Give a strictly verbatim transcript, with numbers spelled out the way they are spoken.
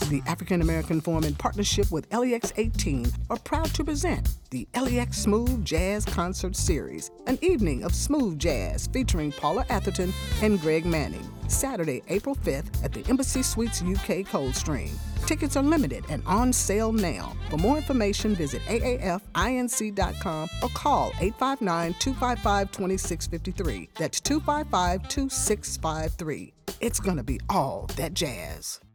The African American Forum, in partnership with L E X eighteen, are proud to present the L E X Smooth Jazz Concert Series, an evening of smooth jazz featuring Paula Atherton and Greg Manning, Saturday, April fifth at the Embassy Suites U K Coldstream. Tickets are limited and on sale now. For more information, visit A A F I N C dot com or call eight five nine, two five five, two six five three. That's two five five, two six five three. It's gonna be all that jazz.